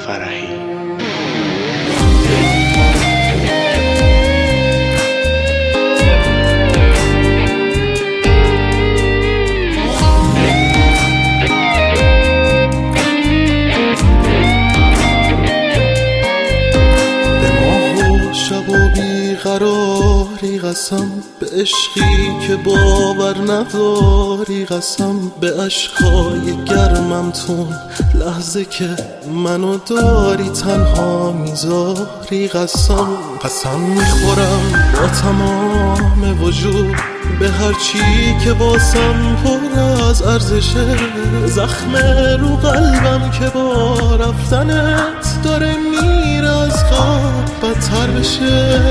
فرحی. قراری قسم به عشقی که باور نداری، قسم به عشقای گرمم تون لحظه که منو داری تنها میذاری، قسم میخورم با تمام وجود به هر چی که واسم پر از ارزشه، زخم رو قلبم که با رفتنت داره میره از خواب بدتر بشه.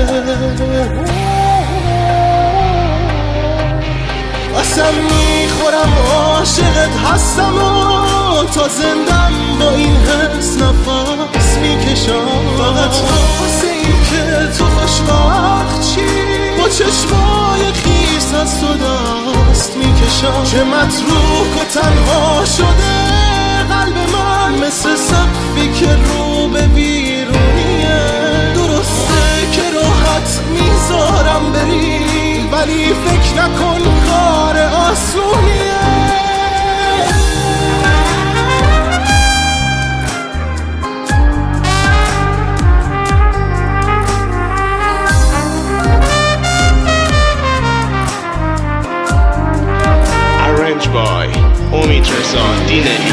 قسم میخورم عاشقت هستم و تا زندم با این حس نفس میکشم، فقط واسه این که تو خوشبخت چی با چشمای خیس از تو دست میکشم. چه متروک و تنها شده قلب من مثل سقفی که رو به بیرونیه، درسته که راحت میذارم بری ولی فکر نکن کار آسونیه. Arranged by امید رضا دینلی.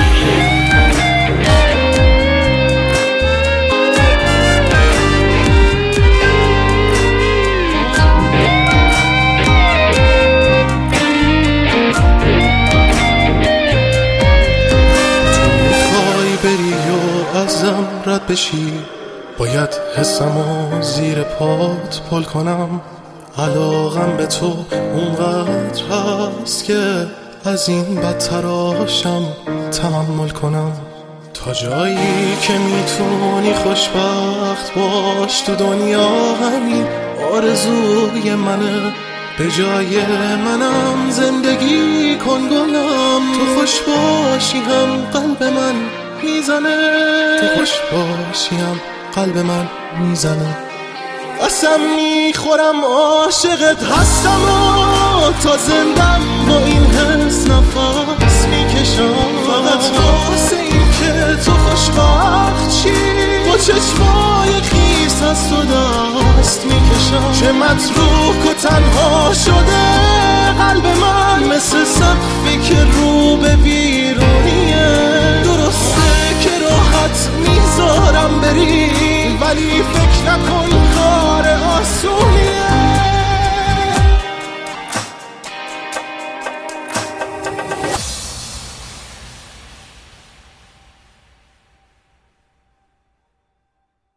ازم رد بشی باید حسمو زیر پات پل کنم، علاقم به تو اونقدر هست که از این بدتراشم تحمل کنم، تا جایی که میتونی خوشبخت باش تو دنیا همین آرزوی منه، به جای منم زندگی کن گلم، تو خوش باشی هم قلب من میزنه، تو خوش باشی هم قلب من میزنه. قسم میخورم عاشقت هستم و تا زندم با این حس نفس میکشم، فقط واسه این که تو خوشبخت چی با چشمای خیس از تو دست میکشم. چه متروک و تنها شده قلب من مثل سقفی که رو به بیرونیه، درسته که راحت میذارم بری ولی فکر نکن کار آسون